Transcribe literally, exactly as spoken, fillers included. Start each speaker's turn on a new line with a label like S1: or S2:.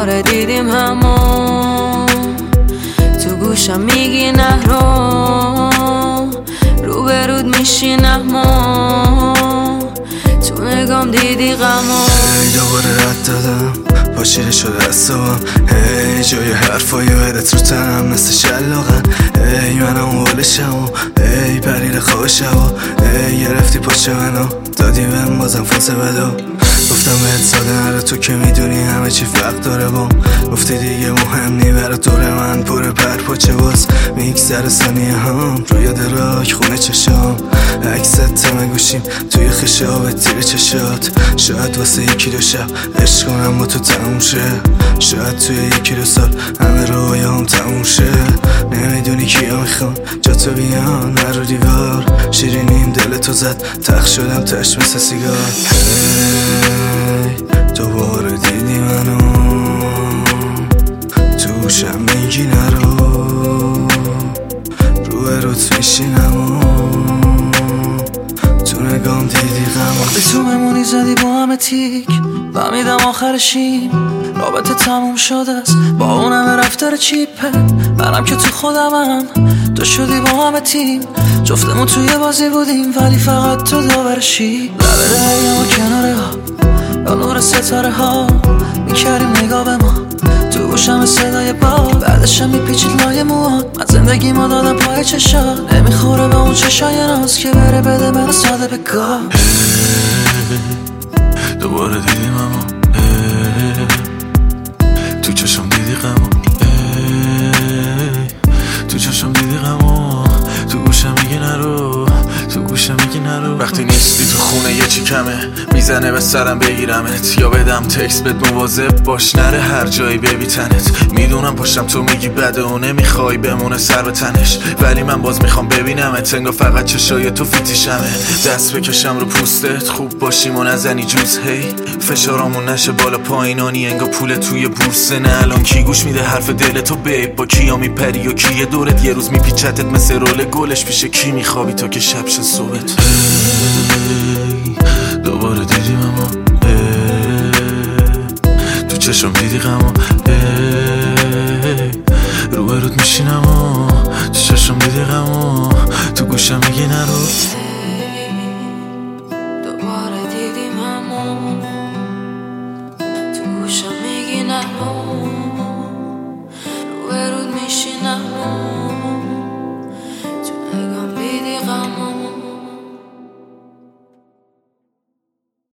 S1: دوباره دیدیم همون، تو گوشم میگی نرو، روبرود میشینم و تو نگام دیدی غمو.
S2: هی دوباره رد دادم با شیره شده اصابم، هی جای حرفای بدت رو تنم مثل شلاقن، هی منم اولشم و هی پریر خوابشم و هی گرفتی پاچه منو دادی بهم بازم فاز بدو. گفتم بهت ساده نره تو که میدونی همه چی فرق داره بام، گفتی دیگه مهم نی برا دور من پر پر پاچه باز میگذره ثانیه هم روی دراک خونه چشام، عکست تمه گوشیم توی خشاب تیر چشات. شاید واسه یکی دو شب عشق کنم با تو تموم شه، شاید توی یکی دو سال همه رویام تموم شه. نمیدونی کیا میخوان جا تو بیان نرو دیوار، شیرینیم دل تو زد تخت شدم تش مثل سیگار. دوباره دیدی منو توشم میگی نرو، روی روت میشینم تو نگام دیدی غم.
S3: وقتی تو ممونی زدی با همه تیک فهمیدم آخرشیم رابطه تموم شده است با اون همه رفتار چیپه. منم که تو خودمم تو شدی با همه تیم، جفتمون توی بازی بودیم ولی فقط تو داورشی. لبه دریا و کناره ها با نور ستاره ها میکردیم نگاه به ما، تو گوشم صدای باد بعدشم میپیچید لای موات. من زندگی ما دادم پای چشات، نمیخوره به اون چشای ناز که بره بده منو ساده به گاه.
S4: دوباره دیدیم اما تو چشم دیدی غمو، تو چشم دیدی غمو، تو گوشم میگی نرو، تو گوشم میگی نرو. وقتی نیستی تو خونه یه چی کمه میزنه به سرم بگیرمت، یا بدم تکست بهت مواظب باش نره هر جایی ببی تنت. میدونم پشتم تو میگی بده و نمیخوای بمونه سر به تنش، ولی من باز میخوام ببینمت، انگار فقط چشای تو فیتیشمه. دست بکشم رو پوستت خوب باشیم و نزنی جوز، هی فشارامون نشه بالا پایینانی انگار پول توی بورسه. نه الان کی گوش میده حرف دل تو بیب، با کیا میپری و کیه دورت، یه روز میپیچتت مثل رول گلش پیش کی میخوابی تا که شب شه صبحت. دوباره دیدیم اما تو چشم دیدی غمو، رو برود میشینم و تو چشم دیدی غمو، تو گوشم میگی نرو.
S1: دوباره دیدیم همون، تو گوشم میگی نرو.